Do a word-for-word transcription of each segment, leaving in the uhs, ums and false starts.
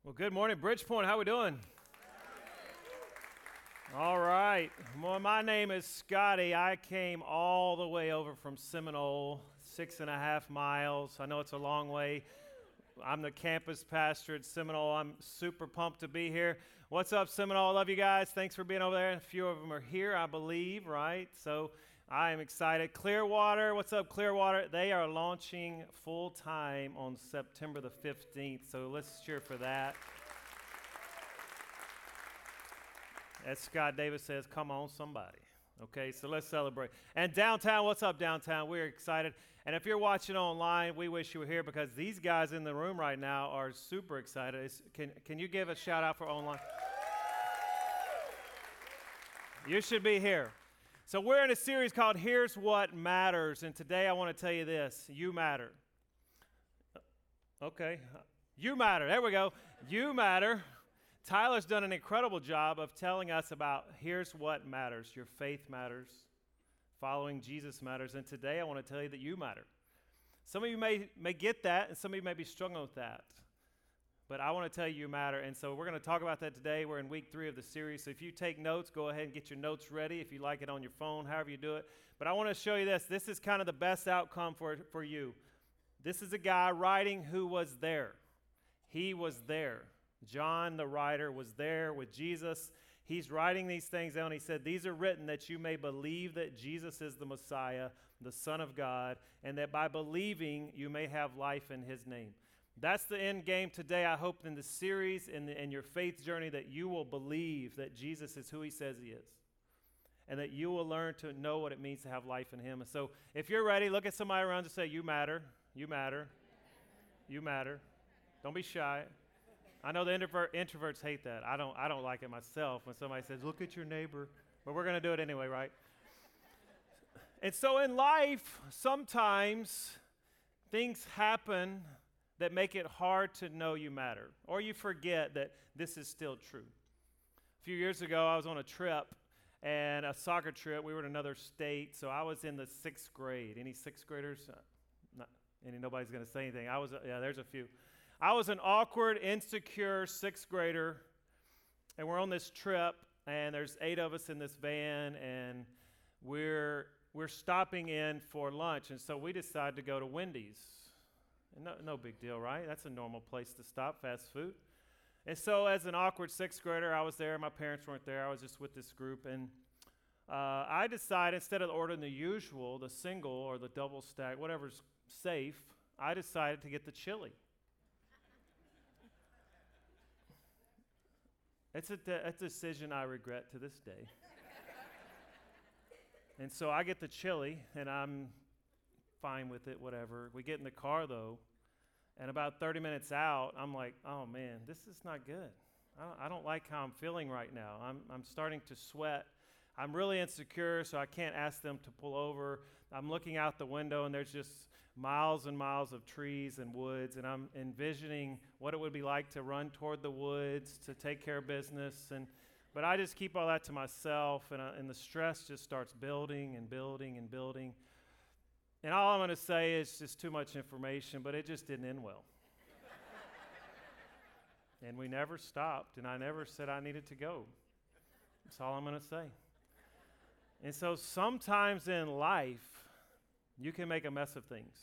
Well, good morning, Bridgepoint. How we doing? All right. Well, my name is Scotty. I came all the way over from Seminole, six and a half miles. I know it's a long way. I'm the campus pastor at Seminole. I'm super pumped to be here. What's up, Seminole? I love you guys. Thanks for being over there. A few of them are here, I believe, right? So I am excited. Clearwater, what's up, Clearwater? They are launching full time on September the fifteenth. So let's cheer for that. As Scott Davis says, come on, somebody. Okay, so let's celebrate. And downtown, what's up, downtown? We're excited. And if you're watching online, we wish you were here because these guys in the room right now are super excited. It's, can, can you give a shout out for online? You should be here. So we're in a series called Here's What Matters. And today I want to tell you this. You matter. Okay. You matter. There we go. You matter. Tyler's done an incredible job of telling us about here's what matters. Your faith matters. Following Jesus matters. And today I want to tell you that you matter. Some of you may, may get that, and some of you may be struggling with that. But I want to tell you you matter. And so we're going to talk about that today. We're in week three of the series. So if you take notes, go ahead and get your notes ready. If you like it on your phone, however you do it. But I want to show you this. This is kind of the best outcome for, for you. This is a guy writing who was there. He was there. John, the writer, was there with Jesus. He's writing these things down. He said, these are written that you may believe that Jesus is the Messiah, the Son of God, and that by believing you may have life in his name. That's the end game today. I hope in the series, in, the, in your faith journey, that you will believe that Jesus is who he says he is, and that you will learn to know what it means to have life in him. And so if you're ready, look at somebody around and say, you matter, you matter, you matter. Don't be shy. I know the introvert, introverts hate that. I don't I don't like it myself when somebody says, look at your neighbor. But we're going to do it anyway, right? And so in life, sometimes things happen that make it hard to know you matter. Or you forget that this is still true. A few years ago, I was on a trip, and a soccer trip. We were in another state, so I was in the sixth grade. Any sixth graders? Uh, not, any, nobody's going to say anything. I was, uh, yeah, there's a few. I was an awkward, insecure sixth grader, and we're on this trip, and there's eight of us in this van, and we're we're stopping in for lunch, and so we decided to go to Wendy's. And no, no big deal, right? That's a normal place to stop, fast food. And so as an awkward sixth grader, I was there. My parents weren't there. I was just with this group, and uh, I decided instead of ordering the usual, the single or the double stack, whatever's safe, I decided to get the chili. It's a, de- a decision I regret to this day. And so I get the chili, and I'm fine with it, whatever. We get in the car, though, and about thirty minutes out, I'm like, oh, man, this is not good. I don't, I don't like how I'm feeling right now. I'm, I'm starting to sweat. I'm really insecure, so I can't ask them to pull over. I'm looking out the window, and there's just miles and miles of trees and woods, and I'm envisioning what it would be like to run toward the woods, to take care of business. And but I just keep all that to myself, and, uh, and the stress just starts building and building and building. And all I'm going to say is just too much information, but it just didn't end well. And we never stopped, and I never said I needed to go. That's all I'm going to say. And so sometimes in life, you can make a mess of things.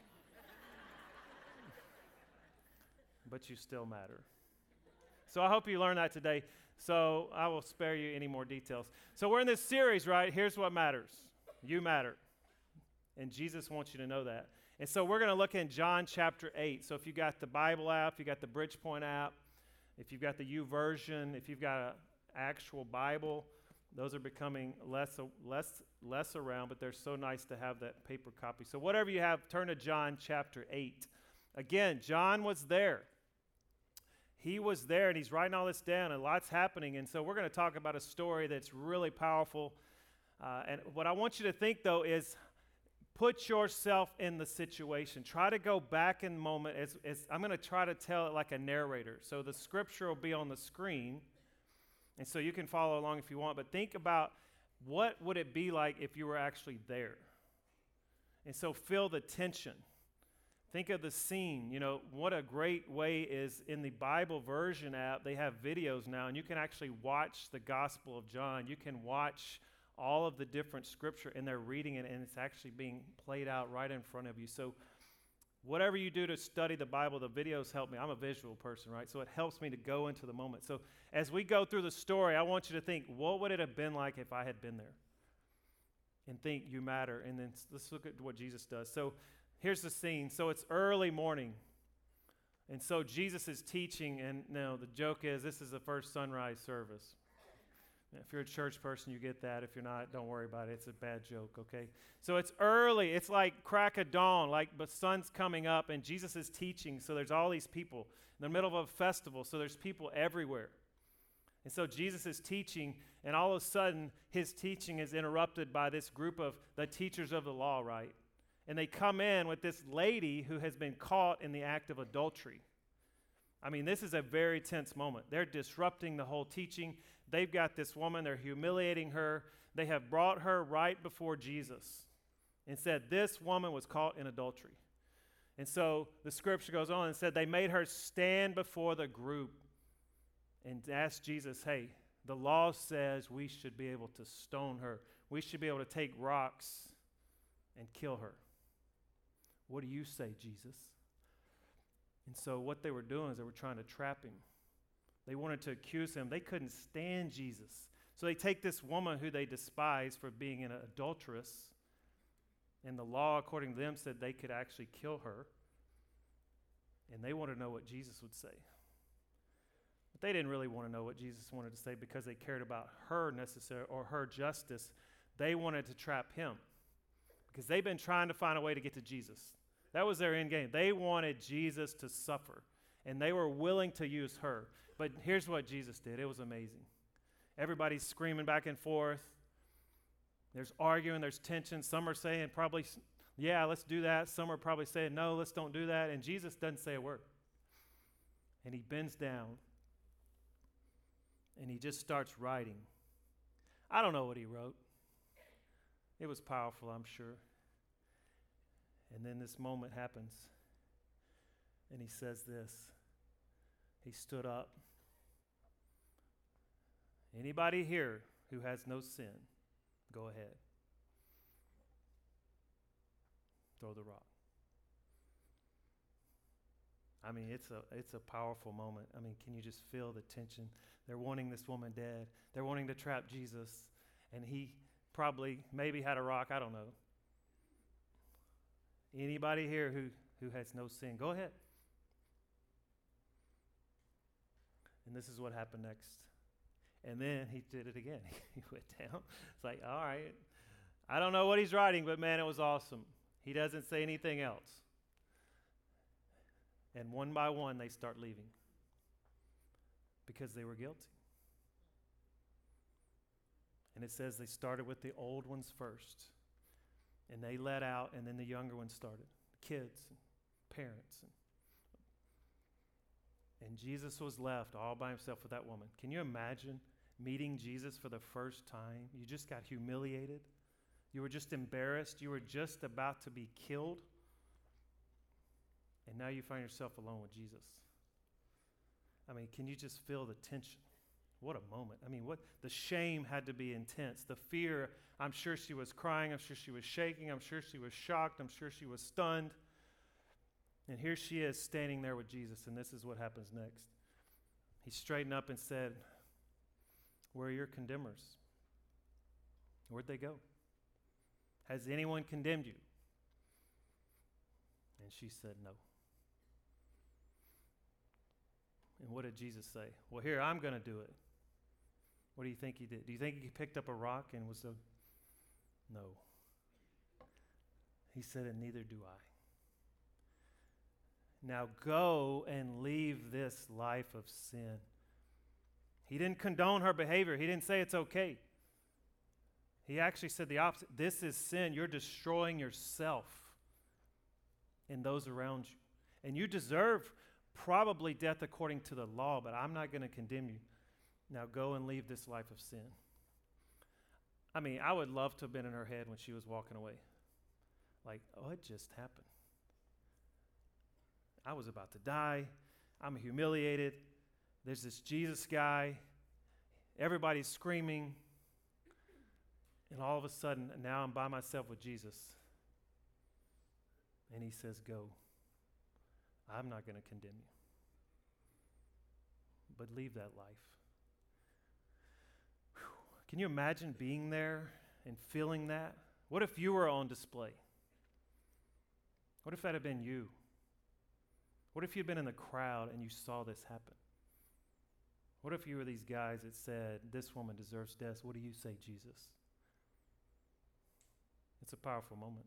But you still matter. So I hope you learned that today. So I will spare you any more details. So we're in this series, right? Here's what matters. You matter. And Jesus wants you to know that. And so we're going to look in John chapter eight. So if you got the Bible app, you got the Bridgepoint app, if you've got the YouVersion, if you've got an actual Bible, those are becoming less, less, less around, but they're so nice to have that paper copy. So whatever you have, turn to John chapter eight. Again, John was there. He was there, and he's writing all this down, and lots happening. And so we're going to talk about a story that's really powerful. Uh, and what I want you to think, though, is put yourself in the situation. Try to go back in the moment. As, as I'm going to try to tell it like a narrator. So the scripture will be on the screen, and so you can follow along if you want. But think about what would it be like if you were actually there. And so feel the tension. Think of the scene. You know, what a great way is in the Bible version app, they have videos now, and you can actually watch the Gospel of John. You can watch all of the different scripture, and they're reading it, and it's actually being played out right in front of you. So whatever you do to study the Bible, the videos help me. I'm a visual person, right? So it helps me to go into the moment. So as we go through the story, I want you to think, what would it have been like if I had been there? And think you matter. And then let's look at what Jesus does. So here's the scene. So it's early morning. And so Jesus is teaching, and no, the joke is this is the first sunrise service. If you're a church person, you get that. If you're not, don't worry about it. It's a bad joke, okay? So it's early. It's like crack of dawn, like the sun's coming up, and Jesus is teaching. So there's all these people in the middle of a festival. So there's people everywhere. And so Jesus is teaching, and all of a sudden, his teaching is interrupted by this group of the teachers of the law, right? And they come in with this lady who has been caught in the act of adultery. I mean, this is a very tense moment. They're disrupting the whole teaching. They've got this woman. They're humiliating her. They have brought her right before Jesus and said, this woman was caught in adultery. And so the scripture goes on and said they made her stand before the group and asked Jesus, hey, the law says we should be able to stone her. We should be able to take rocks and kill her. What do you say, Jesus? And so what they were doing is they were trying to trap him. They wanted to accuse him. They couldn't stand Jesus. So they take this woman who they despise for being an adulteress, and the law, according to them, said they could actually kill her. And they want to know what Jesus would say. But they didn't really want to know what Jesus wanted to say because they cared about her necessary or her justice. They wanted to trap him because they've been trying to find a way to get to Jesus. That was their end game. They wanted Jesus to suffer, and they were willing to use her. But here's what Jesus did. It was amazing. Everybody's screaming back and forth. There's arguing. There's tension. Some are saying probably, yeah, let's do that. Some are probably saying, no, let's don't do that. And Jesus doesn't say a word. And he bends down, and he just starts writing. I don't know what he wrote. It was powerful, I'm sure. And then this moment happens, and he says this. He stood up. Anybody here who has no sin, go ahead. Throw the rock. I mean, it's a it's a powerful moment. I mean, can you just feel the tension? They're wanting this woman dead. They're wanting to trap Jesus, and he probably maybe had a rock. I don't know. Anybody here who, who has no sin, go ahead. And this is what happened next. And then he did it again. He went down. It's like, all right. I don't know what he's writing, but man, it was awesome. He doesn't say anything else. And one by one, they start leaving because they were guilty. And it says they started with the old ones first. And they let out, and then the younger ones started. Kids and parents. And, and Jesus was left all by himself with that woman. Can you imagine meeting Jesus for the first time? You just got humiliated. You were just embarrassed. You were just about to be killed. And now you find yourself alone with Jesus. I mean, can you just feel the tension? What a moment. I mean, what the shame had to be intense. The fear, I'm sure she was crying. I'm sure she was shaking. I'm sure she was shocked. I'm sure she was stunned. And here she is standing there with Jesus, and this is what happens next. He straightened up and said, where are your condemners? Where'd they go? Has anyone condemned you? And she said, no. And what did Jesus say? Well, here, I'm going to do it. What do you think he did? Do you think he picked up a rock and was a... No. He said, and neither do I. Now go and leave this life of sin. He didn't condone her behavior. He didn't say it's okay. He actually said the opposite. This is sin. You're destroying yourself and those around you. And you deserve probably death according to the law, but I'm not going to condemn you. Now go and leave this life of sin. I mean, I would love to have been in her head when she was walking away. Like, oh, it just happened. I was about to die. I'm humiliated. There's this Jesus guy. Everybody's screaming. And all of a sudden, now I'm by myself with Jesus. And he says, go. I'm not going to condemn you. But leave that life. Whew. Can you imagine being there and feeling that? What if you were on display? What if that had been you? What if you'd been in the crowd and you saw this happen? What if you were these guys that said, this woman deserves death? What do you say, Jesus? It's a powerful moment.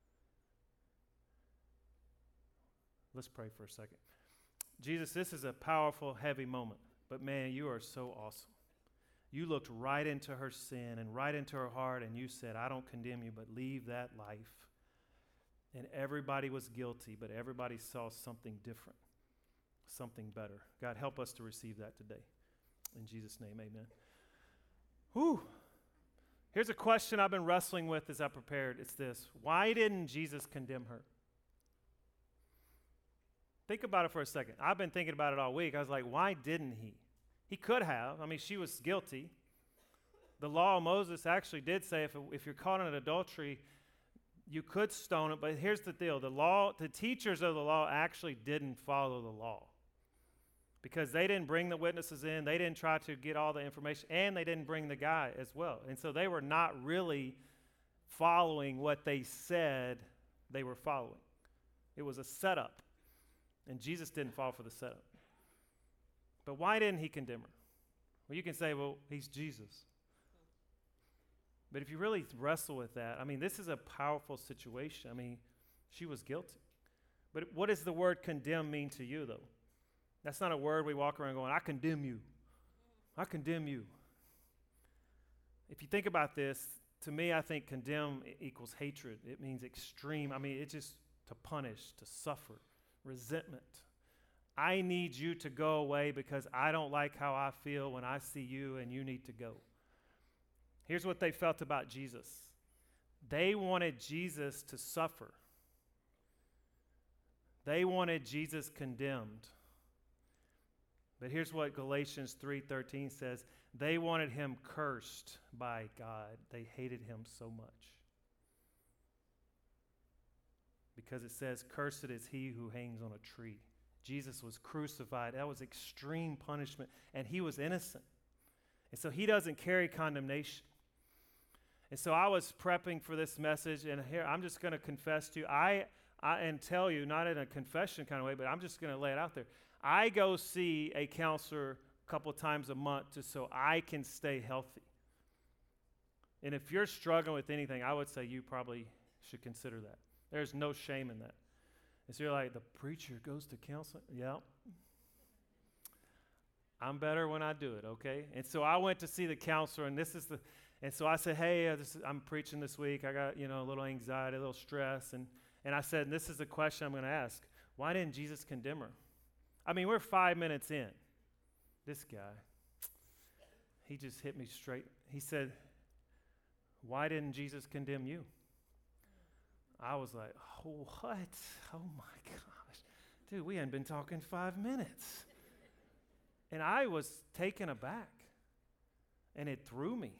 Let's pray for a second. Jesus, this is a powerful, heavy moment. But man, you are so awesome. You looked right into her sin and right into her heart, and you said, I don't condemn you, but leave that life. And everybody was guilty, but everybody saw something different, something better. God, help us to receive that today. In Jesus' name, amen. Whew. Here's a question I've been wrestling with as I prepared. It's this. Why didn't Jesus condemn her? Think about it for a second. I've been thinking about it all week. I was like, why didn't he? He could have. I mean, she was guilty. The law of Moses actually did say if, if you're caught in adultery, you could stone it. But here's the deal. The law, the teachers of the law actually didn't follow the law because they didn't bring the witnesses in. They didn't try to get all the information, and they didn't bring the guy as well. And so they were not really following what they said they were following. It was a setup. And Jesus didn't fall for the setup. But why didn't he condemn her? Well, you can say, well, he's Jesus. But if you really wrestle with that, I mean, this is a powerful situation. I mean, she was guilty. But what does the word condemn mean to you, though? That's not a word we walk around going, I condemn you. I condemn you. If you think about this, to me, I think condemn equals hatred. It means extreme. I mean, it's just to punish, to suffer. Resentment. I need you to go away because I don't like how I feel when I see you and you need to go. Here's what they felt about Jesus. They wanted Jesus to suffer. They wanted Jesus condemned. But here's what Galatians three thirteen says. They wanted him cursed by God. They hated him so much. Because it says, cursed is he who hangs on a tree. Jesus was crucified. That was extreme punishment, and he was innocent. And so he doesn't carry condemnation. And so I was prepping for this message, and here I'm just going to confess to you, I, I and tell you, not in a confession kind of way, but I'm just going to lay it out there. I go see a counselor a couple times a month just so I can stay healthy. And if you're struggling with anything, I would say you probably should consider that. There's no shame in that. And so you're like, the preacher goes to counseling? Yeah. I'm better when I do it, okay? And so I went to see the counselor, and this is the, and so I said, hey, uh, this is, I'm preaching this week. I got, you know, a little anxiety, a little stress. And, and I said, and this is the question I'm going to ask. Why didn't Jesus condemn her? I mean, we're five minutes in. This guy, he just hit me straight. He said, why didn't Jesus condemn you? I was like, oh, what? Oh, my gosh. Dude, we hadn't been talking five minutes. And I was taken aback. And it threw me.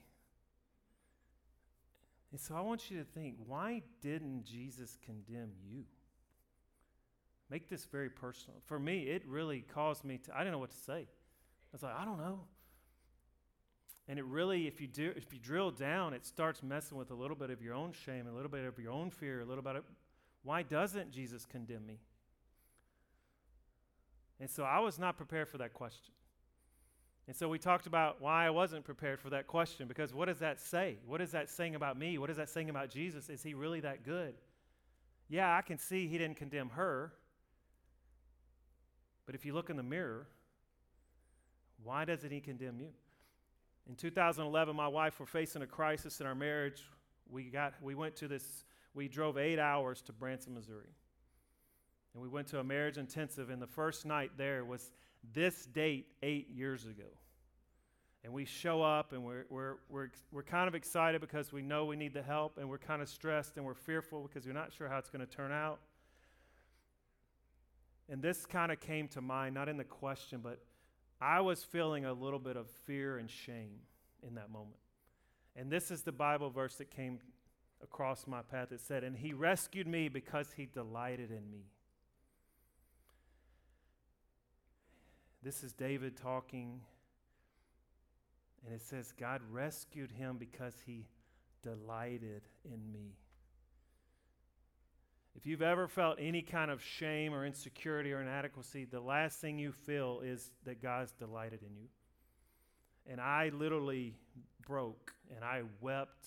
And so I want you to think, why didn't Jesus condemn you? Make this very personal. For me, it really caused me to, I didn't know what to say. I was like, I don't know. And it really, if you do, if you drill down, it starts messing with a little bit of your own shame, a little bit of your own fear, a little bit of, why doesn't Jesus condemn me? And so I was not prepared for that question. And so we talked about why I wasn't prepared for that question, because what does that say? What is that saying about me? What is that saying about Jesus? Is he really that good? Yeah, I can see he didn't condemn her. But if you look in the mirror, why doesn't he condemn you? In two thousand eleven, my wife were facing a crisis in our marriage. We got, we went to this, we drove eight hours to Branson, Missouri. And we went to a marriage intensive, and the first night there was this date eight years ago. And we show up, and we're, we're, we're, we're kind of excited because we know we need the help, and we're kind of stressed, and we're fearful because we're not sure how it's going to turn out. And this kind of came to mind, not in the question, but I was feeling a little bit of fear and shame in that moment. And this is the Bible verse that came across my path. It said, "And he rescued me because he delighted in me." This is David talking, and it says, God rescued him because he delighted in me. If you've ever felt any kind of shame or insecurity or inadequacy, the last thing you feel is that God's delighted in you. And I literally broke, and I wept.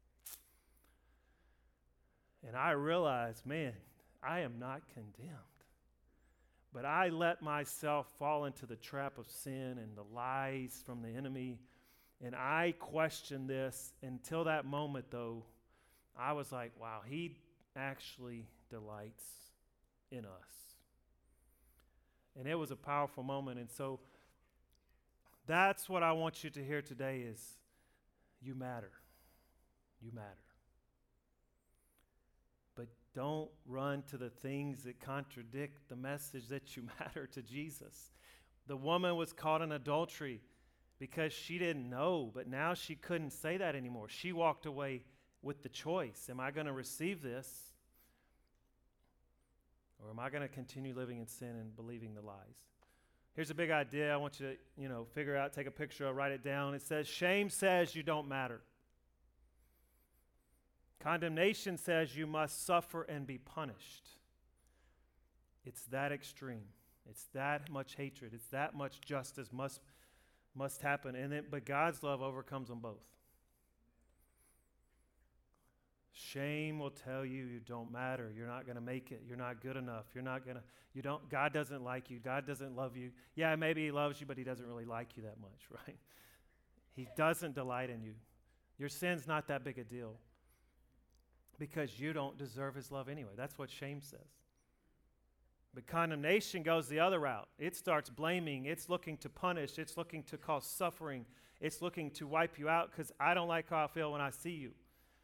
And I realized, man, I am not condemned. But I let myself fall into the trap of sin and the lies from the enemy. And I questioned this. Until that moment, though, I was like, wow, he actually delights in us. And it was a powerful moment. And so that's what I want you to hear today is you matter. You matter. But don't run to the things that contradict the message that you matter to Jesus. The woman was caught in adultery because she didn't know, but now she couldn't say that anymore. She walked away with the choice. Am I going to receive this? Or am I going to continue living in sin and believing the lies? Here's a big idea I want you to, you know, figure out, take a picture of, write it down. It says, shame says you don't matter. Condemnation says you must suffer and be punished. It's that extreme. It's that much hatred. It's that much justice must, must happen. And then, but God's love overcomes them both. Shame will tell you you don't matter. You're not going to make it. You're not good enough. You're not going to, you don't, God doesn't like you. God doesn't love you. Yeah, maybe he loves you, but he doesn't really like you that much, right? He doesn't delight in you. Your sin's not that big a deal because you don't deserve his love anyway. That's what shame says. But condemnation goes the other route. It starts blaming. It's looking to punish. It's looking to cause suffering. It's looking to wipe you out because I don't like how I feel when I see you.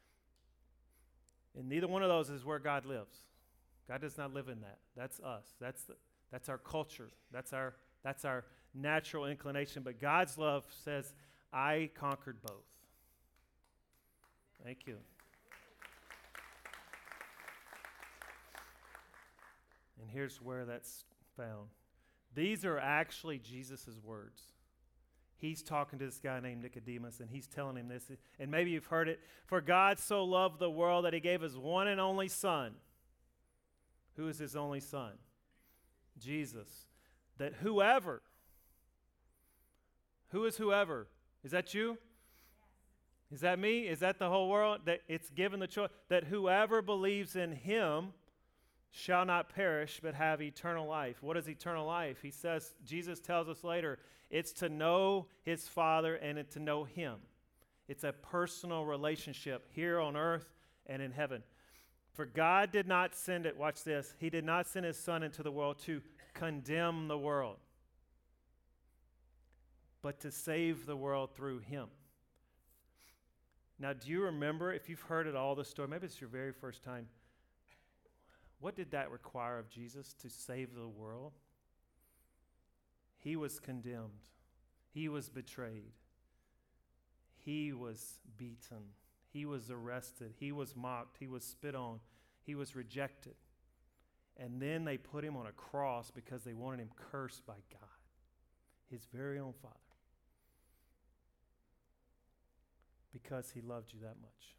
And neither one of those is where God lives. God does not live in that. That's us. That's the, that's our culture. That's our that's our natural inclination. But God's love says, I conquered both. Thank you. And here's where that's found. These are actually Jesus' words. He's talking to this guy named Nicodemus, and he's telling him this. And maybe you've heard it. For God so loved the world that he gave his one and only Son. Who is his only Son? Jesus. That whoever, who is whoever? Is that you? Is that me? Is that the whole world? That it's given the choice that whoever believes in him shall not perish but have eternal life. What is eternal life? He says, Jesus tells us later, it's to know his Father and to know him. It's a personal relationship here on earth and in heaven. For God did not send it, watch this, he did not send his Son into the world to condemn the world, but to save the world through him. Now, do you remember, if you've heard it all, the story, maybe it's your very first time, what did that require of Jesus to save the world? He was condemned. He was betrayed. He was beaten. He was arrested. He was mocked. He was spit on. He was rejected. And then they put him on a cross because they wanted him cursed by God, his very own Father, because he loved you that much.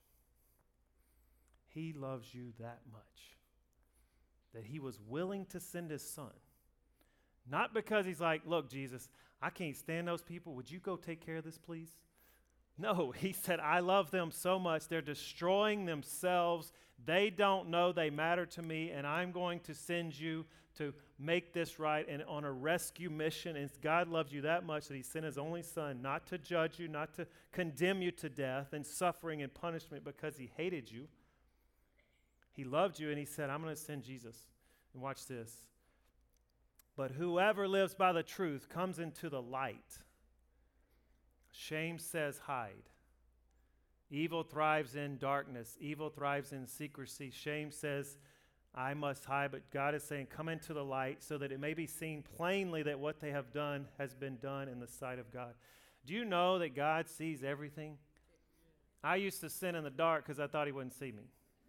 He loves you that much that he was willing to send his Son. Not because he's like, look, Jesus, I can't stand those people. Would you go take care of this, please? No, he said, I love them so much. They're destroying themselves. They don't know they matter to me, and I'm going to send you to make this right and on a rescue mission. And God loves you that much that he sent his only Son, not to judge you, not to condemn you to death and suffering and punishment because he hated you. He loved you, and he said, I'm going to send Jesus. And watch this. But whoever lives by the truth comes into the light. Shame says hide. Evil thrives in darkness. Evil thrives in secrecy. Shame says, I must hide, but God is saying, come into the light so that it may be seen plainly that what they have done has been done in the sight of God. Do you know that God sees everything? I used to sin in the dark because I thought he wouldn't see me.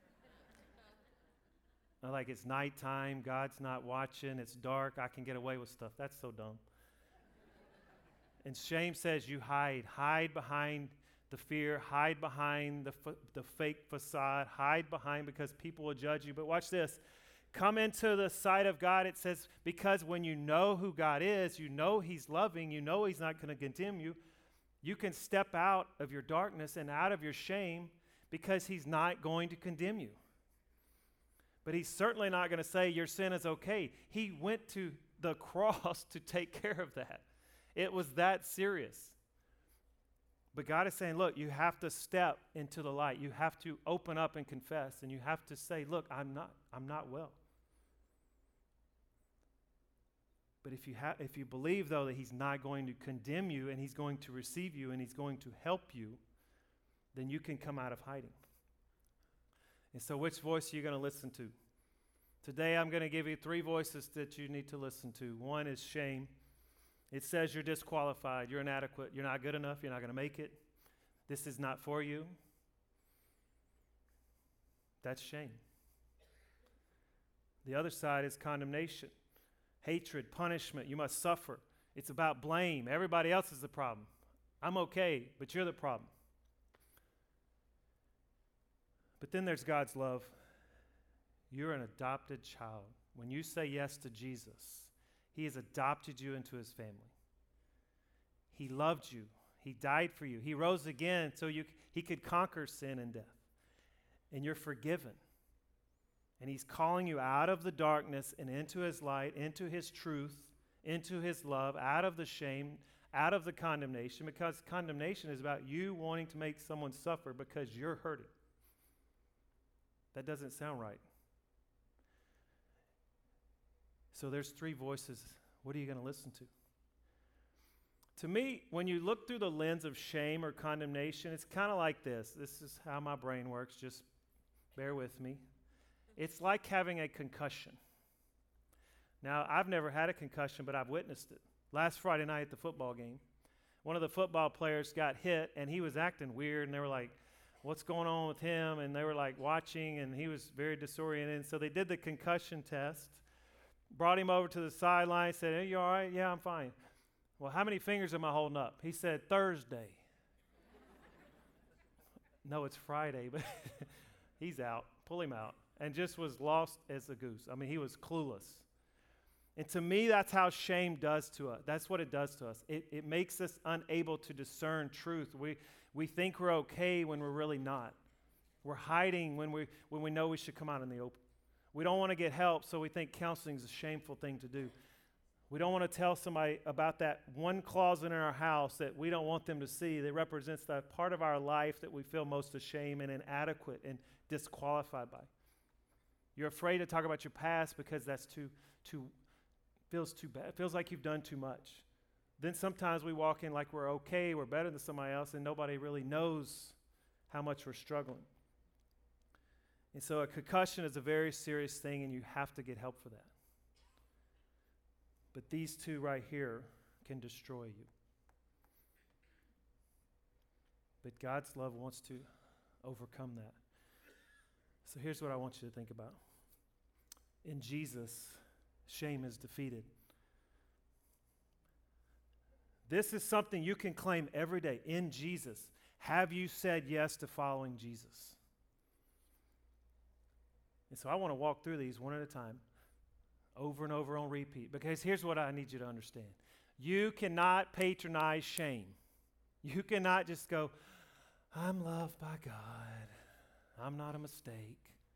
I'm like, it's nighttime, God's not watching, it's dark, I can get away with stuff. That's so dumb. And shame says you hide. Hide behind the fear, hide behind the, fa- the fake facade, hide behind because people will judge you. But watch this. Come into the sight of God, it says, because when you know who God is, you know he's loving, you know he's not going to condemn you, you can step out of your darkness and out of your shame because he's not going to condemn you. But he's certainly not going to say your sin is okay. He went to the cross to take care of that. It was that serious. But God is saying, look, you have to step into the light. You have to open up and confess, and you have to say, look, I'm not, I'm not well. But if you ha- if you believe, though, that he's not going to condemn you and he's going to receive you and he's going to help you, then you can come out of hiding. And so which voice are you going to listen to? Today I'm going to give you three voices that you need to listen to. One is shame. It says you're disqualified, you're inadequate, you're not good enough, you're not going to make it. This is not for you. That's shame. The other side is condemnation, hatred, punishment. You must suffer. It's about blame. Everybody else is the problem. I'm okay, but you're the problem. But then there's God's love. You're an adopted child. When you say yes to Jesus, he has adopted you into his family. He loved you. He died for you. He rose again so you, he could conquer sin and death. And you're forgiven. And he's calling you out of the darkness and into his light, into his truth, into his love, out of the shame, out of the condemnation, because condemnation is about you wanting to make someone suffer because you're hurting. That doesn't sound right. So there's three voices. What are you going to listen to? To me, when you look through the lens of shame or condemnation, it's kind of like this. This is how my brain works. Just bear with me. It's like having a concussion. Now, I've never had a concussion, but I've witnessed it. Last Friday night at the football game, one of the football players got hit, and he was acting weird, and they were like, what's going on with him? And they were like watching, and he was very disoriented. And so they did the concussion test, brought him over to the sideline, said, hey, you all right? Yeah, I'm fine. Well, how many fingers am I holding up? He said, Thursday. No, it's Friday, but he's out. Pull him out. And just was lost as a goose. I mean, he was clueless. And to me, that's how shame does to us. That's what it does to us. It, it makes us unable to discern truth. We we think we're okay when we're really not. We're hiding when we when we know we should come out in the open. We don't want to get help, so we think counseling is a shameful thing to do. We don't want to tell somebody about that one closet in our house that we don't want them to see that represents that part of our life that we feel most ashamed and inadequate and disqualified by. You're afraid to talk about your past because that's too, too, feels too bad. It feels like you've done too much. Then sometimes we walk in like we're okay, we're better than somebody else, and nobody really knows how much we're struggling. And so a concussion is a very serious thing, and you have to get help for that. But these two right here can destroy you. But God's love wants to overcome that. So here's what I want you to think about. In Jesus, shame is defeated. This is something you can claim every day. In Jesus, have you said yes to following Jesus? And so I want to walk through these one at a time, over and over on repeat, because here's what I need you to understand. You cannot patronize shame. You cannot just go, I'm loved by God. I'm not a mistake.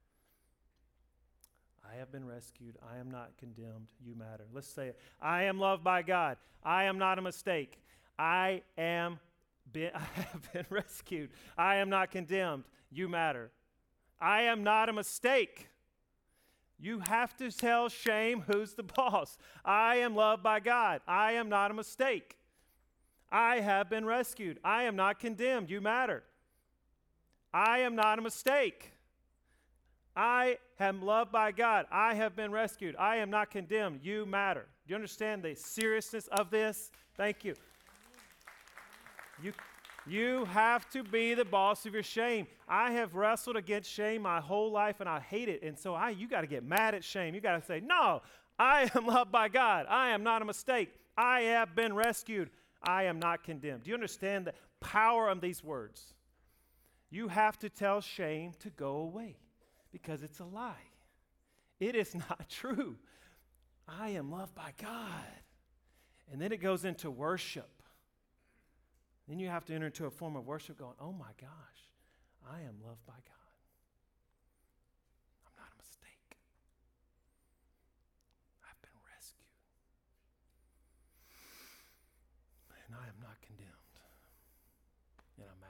I have been rescued. I am not condemned. You matter. Let's say it. I am loved by God. I am not a mistake. I am been, I have been rescued. I am not condemned. You matter. I am not a mistake. You have to tell shame who's the boss. I am loved by God. I am not a mistake. I have been rescued. I am not condemned. You matter. I am not a mistake. I am loved by God. I have been rescued. I am not condemned. You matter. Do you understand the seriousness of this? Thank you. You, you have to be the boss of your shame. I have wrestled against shame my whole life, and I hate it. And so I, you got to get mad at shame. You got to say, no, I am loved by God. I am not a mistake. I have been rescued. I am not condemned. Do you understand the power of these words? You have to tell shame to go away because it's a lie. It is not true. I am loved by God. And then it goes into worship. Then you have to enter into a form of worship going, oh my gosh, I am loved by God. I'm not a mistake. I've been rescued. And I am not condemned. And I matter.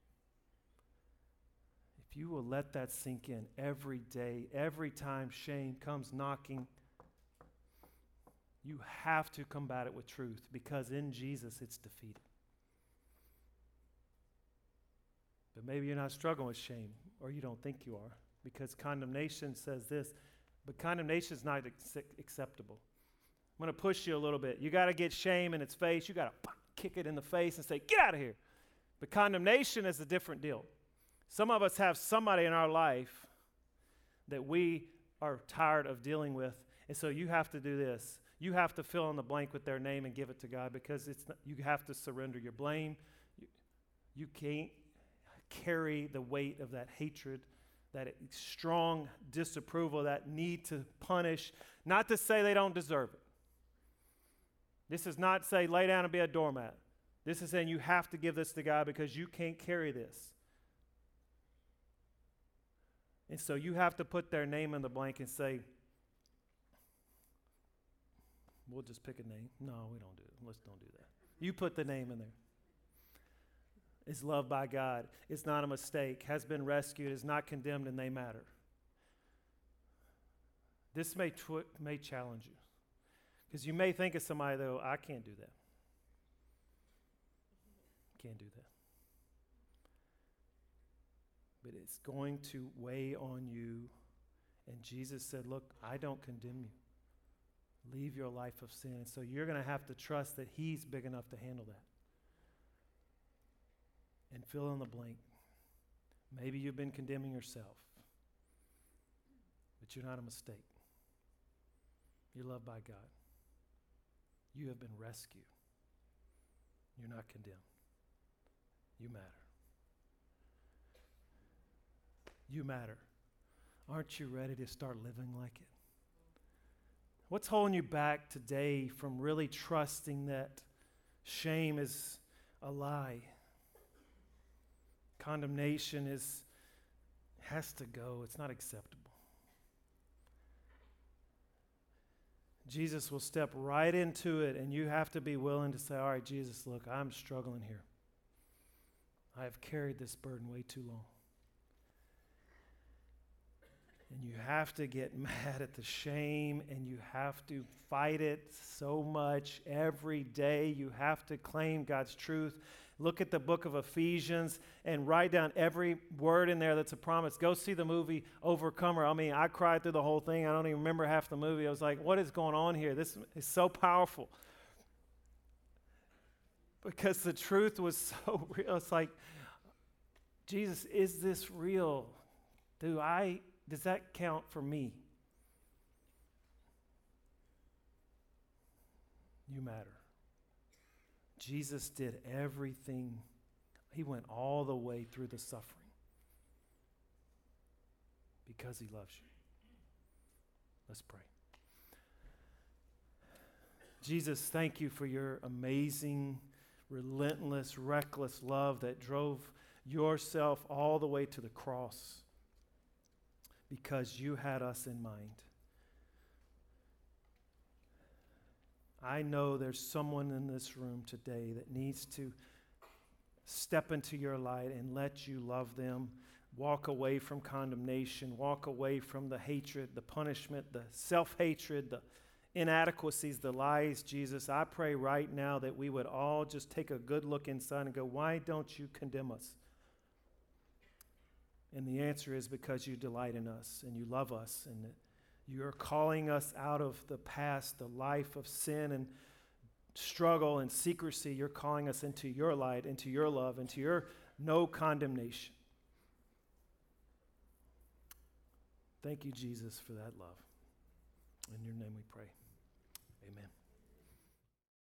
If you will let that sink in every day, every time shame comes knocking, you have to combat it with truth because in Jesus it's defeated. But maybe you're not struggling with shame or you don't think you are because condemnation says this, but condemnation is not ac- acceptable. I'm going to push you a little bit. You got to get shame in its face. You got to kick it in the face and say, get out of here. But condemnation is a different deal. Some of us have somebody in our life that we are tired of dealing with, and so you have to do this. You have to fill in the blank with their name and give it to God because it's not, you have to surrender your blame. You, you can't carry the weight of that hatred, that strong disapproval, that need to punish. Not to say they don't deserve it. This is not say lay down and be a doormat. This is saying you have to give this to God because you can't carry this. And so you have to put their name in the blank and say, we'll just pick a name. No, we don't do it. Let's don't do that. You put the name in there. Is loved by God. It's not a mistake. Has been rescued. Is not condemned, and they matter. This may tw- may challenge you. Because you may think of somebody, though, I can't do that. Can't do that. But it's going to weigh on you. And Jesus said, look, I don't condemn you. Leave your life of sin. And so you're going to have to trust that he's big enough to handle that. And fill in the blank. Maybe you've been condemning yourself. But you're not a mistake. You're loved by God. You have been rescued. You're not condemned. You matter. You matter. Aren't you ready to start living like it? What's holding you back today from really trusting that shame is a lie? Condemnation is has to go. It's not acceptable. Jesus will step right into it, and you have to be willing to say, all right, Jesus, look, I'm struggling here. I have carried this burden way too long. And you have to get mad at the shame, and you have to fight it so much every day. You have to claim God's truth. Look at the book of Ephesians and write down every word in there that's a promise. Go see the movie Overcomer. I mean, I cried through the whole thing. I don't even remember half the movie. I was like, what is going on here? This is so powerful. Because the truth was so real. It's like, Jesus, is this real? Do I, does that count for me? You matter. Jesus did everything. He went all the way through the suffering because he loves you. Let's pray. Jesus, thank you for your amazing, relentless, reckless love that drove yourself all the way to the cross because you had us in mind. I know there's someone in this room today that needs to step into your light and let you love them, walk away from condemnation, walk away from the hatred, the punishment, the self-hatred, the inadequacies, the lies. Jesus, I pray right now that we would all just take a good look inside and go, why don't you condemn us? And the answer is because you delight in us and you love us and that you're calling us out of the past, the life of sin and struggle and secrecy. You're calling us into your light, into your love, into your no condemnation. Thank you, Jesus, for that love. In your name we pray. Amen.